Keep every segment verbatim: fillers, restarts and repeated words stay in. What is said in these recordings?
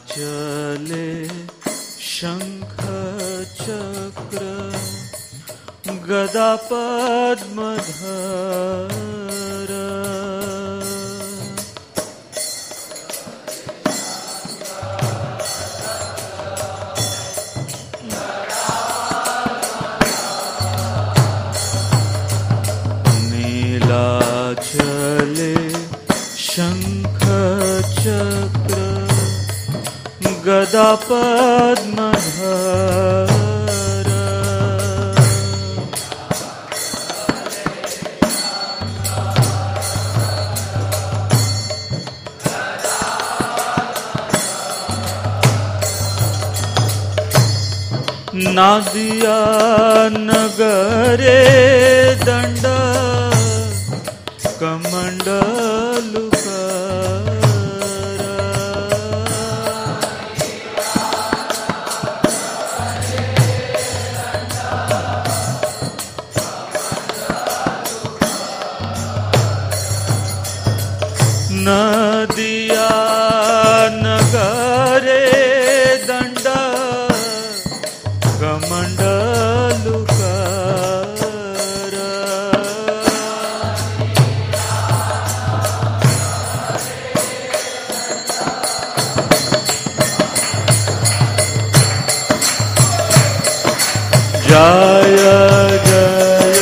चले शंख चक्र गदा पद्मधर नीलाचले शंख चक्र गदा पद्मधर नादिया नगरे दंड कमंडलुकर नदिया नगरे दंड कमंडलुकर जय जय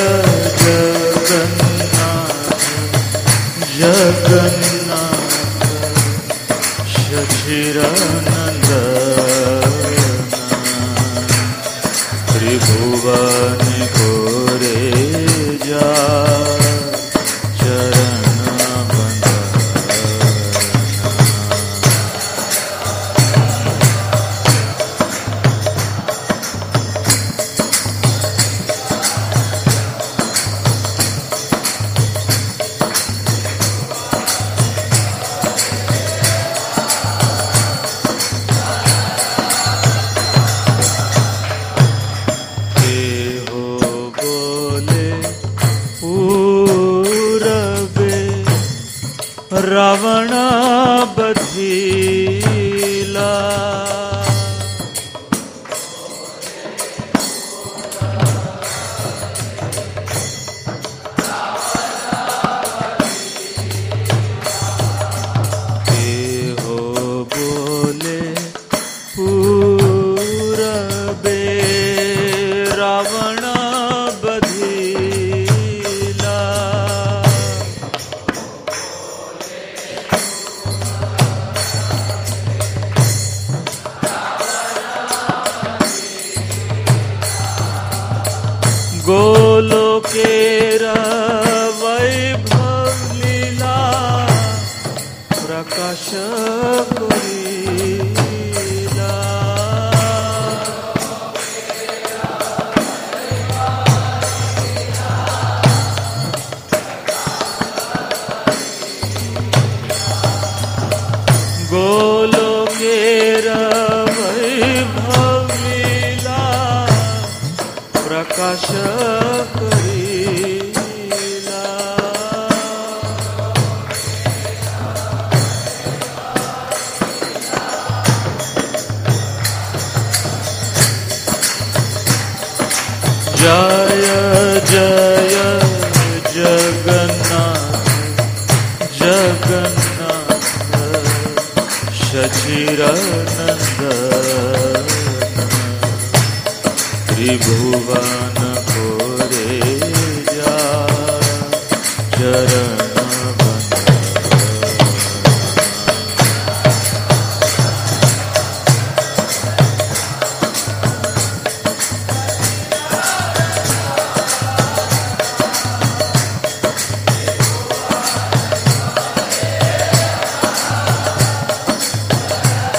जगन्नाथ जगन्नाथ शशिरनंदन त्रिभुवन कोरे जा चरण रावण बधिला के हो बोले पूरबे रावण बधिला गोलोकेर वैभव लीला प्रकाश करीला गोलोकेर वैभव लीला प्रकाश करीला जय जय जगन्नाथ जगन्नाथ शशिरनंदन त्रिभुवन कोरे जा चरण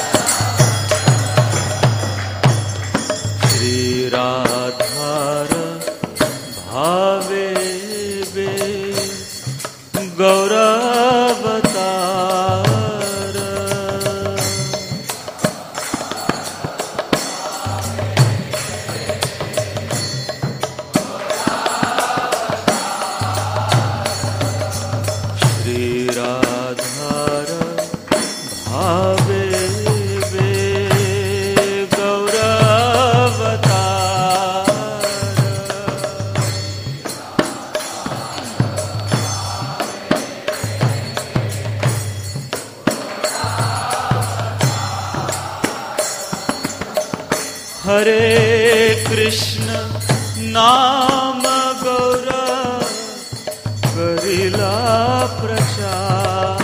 राधार हरे कृष्ण नाम गौरा करिला प्रचार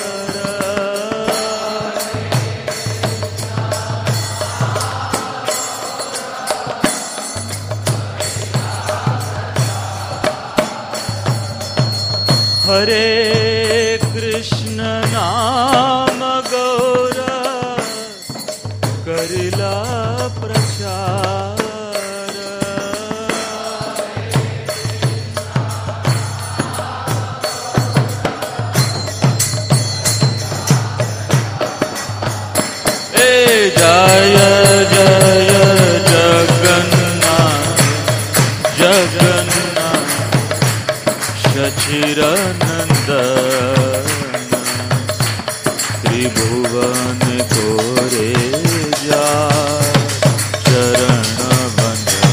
हरे कृष्ण नाम गौरा करिला प्रचार ए जय जय जगन्नाथ जगन्नाथ शचिरनंदन त्रिभुवन कोरे जा चरण बंदन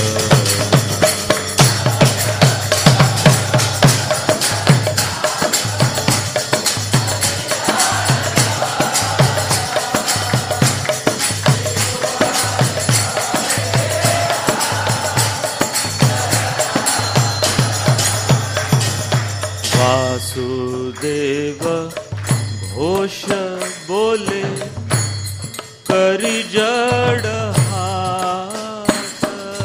वासुदेव घोष बोले करि जड़ हाथ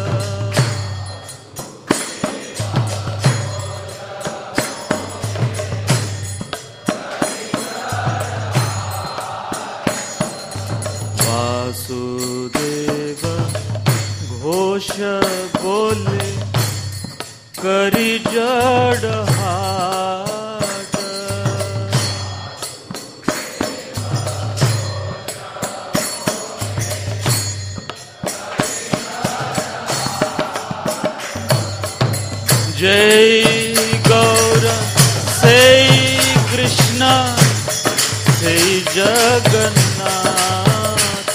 वासुदेव घोष बोले करि जड़ हाथ जय गौर से कृष्ण से जगन्नाथ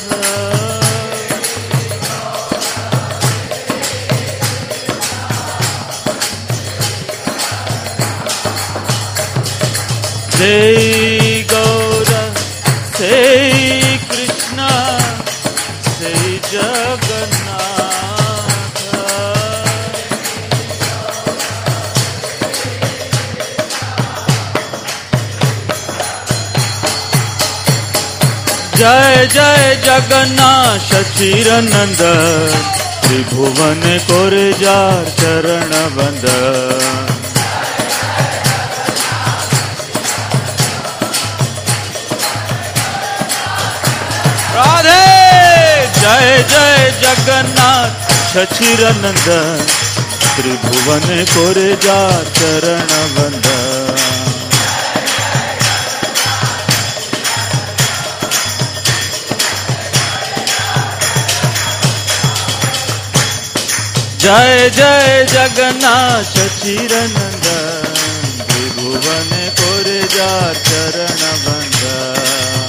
जय गौर से कृष्ण से जगन्नाथ जय जय जगन्नाथ शचिरनंदन त्रिभुवन कोरे जार चरण बंदन राधे जय जय जगन्नाथ शचिरनंदन त्रिभुवन कोरे जार चरण बंदन जय जय जगन्नाथ शचिरनंदन त्रिभुवन कोरे जार चरण बंदन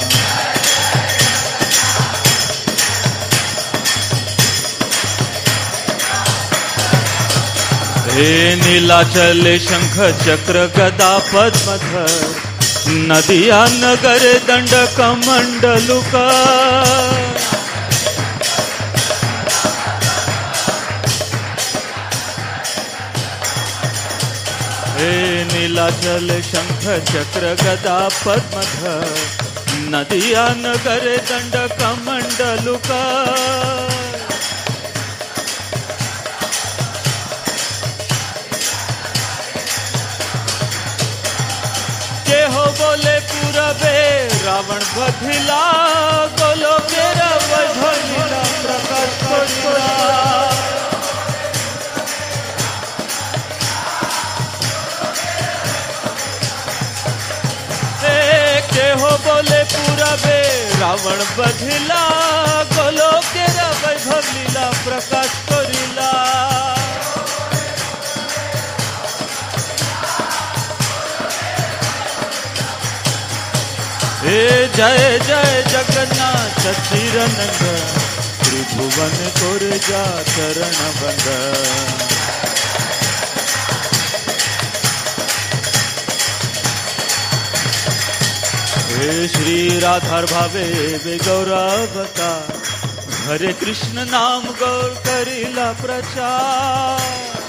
हे नीलाचल शंख चक्र गदा पद्मधर नदिया नगर दंड कमंडलुका हे नीलाचल शंख चक्र गदा पद्मधर नदिया नगर दंड कमंडलुका हो बोले पूरबे रावण बधिला गोलो केरा वैभवीला प्रकाश करिला के हो बोले पूरबे रावण बधिला गोलो केरा वैभवीला प्रकाश करिला हे जय जय जगन्नाथ शचिरनंदन त्रिभुवन कोरे जा चरण बंदन हे श्री राधार भावे वे गौरवता हरे कृष्ण नाम गौर करिला प्रचार।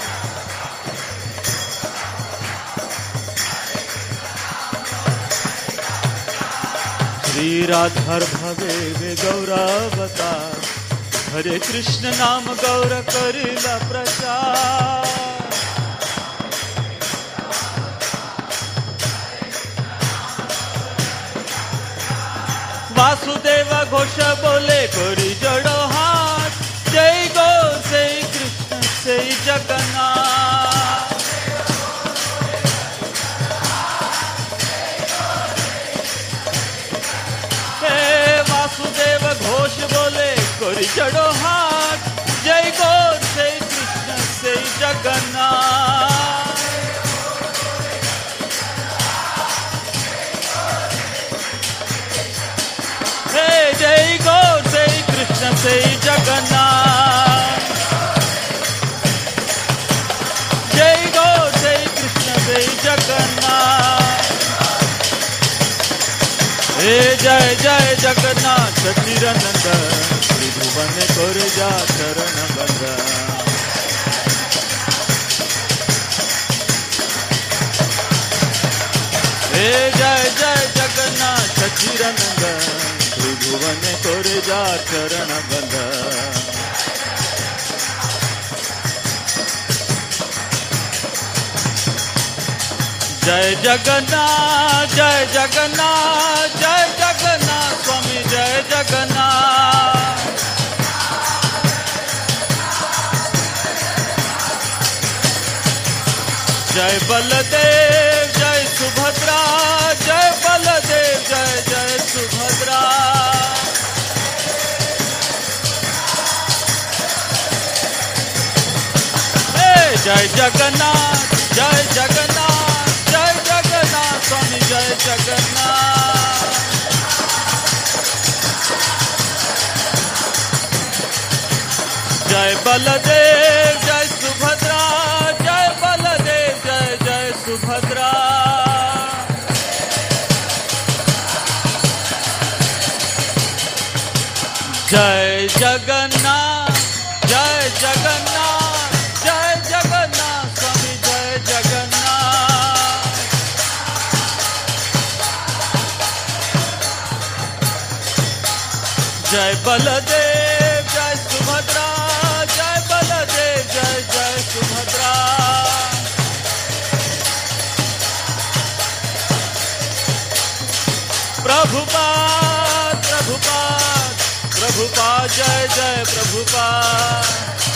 श्री राधार भावे वे गौरावतार, हरे कृष्ण नाम गौर करिला प्रचार। वासुदेव घोष बोले करी जड़ो हाथ, जय गो जय कृष्ण जय जगन्नाथ। हे वासुदेव घोष बोले करी जड़ो हाथ, जय गो जय कृष्ण जय जगन्नाथ। हे जय गो जय कृष्ण जय जगन्नाथ, जय गो जय कृष्ण जय जगन्नाथ। हे जय जय जगन्नाथ चिरनंद, त्रिभुवन कोर जा चरण बंद। हे जय जय जगन्नाथ चिरनंद, त्रिभुवन कोर जा चरण बंद। जय जगन्नाथ जय जगन्नाथ जय जगन्नाथ स्वामी जय जगन्नाथ। जय बलदेव जय सुभद्रा, जय बलदेव जय जय सुभद्रा। हे जय जगन्नाथ जय जगन्नाथ जय जगन्नाथ स्वामी जय जगन्नाथ। जय बलदेव जय सुभद्रा, जय बलदेव जय जय सुभद्रा। जय जगन्नाथ जय जगन्नाथ जय जगन्नाथ स्वामी जय जगन्नाथ। जय बलदेव जय सुभद्रा, जय बलदेव जय जय सुभद्रा। प्रभुपाद प्रभुपाद प्रभुपाद जय जय प्रभुपाद।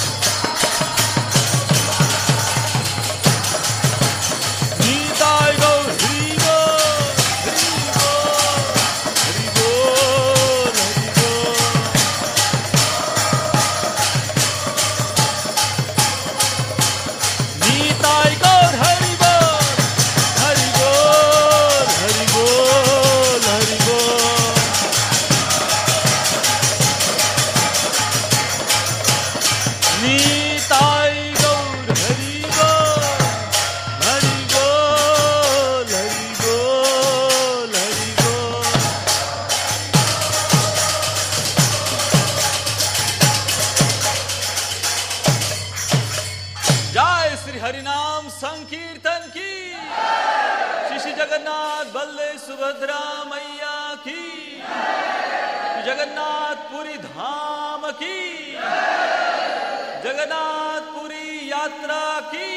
निताय गौर हरि बोल हरि बोल हरि बोल हरि बोल। निताय गौर हरि बोल हरि बोल हरि बोल हरि बोल। निताय गौर हरि बोल हरि बोल हरि बोल हरि बोल। जय श्री हरिनाम संकीर्तन की, श्री श्री जगन्नाथ बल्ले सुभद्रा मैया की, जगन्नाथपुरी धाम की, जगन्नाथपुरी यात्रा की,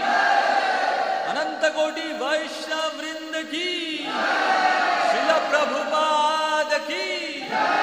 अनंत कोटि वैष्णव वृंद की, श्रील प्रभुपाद की।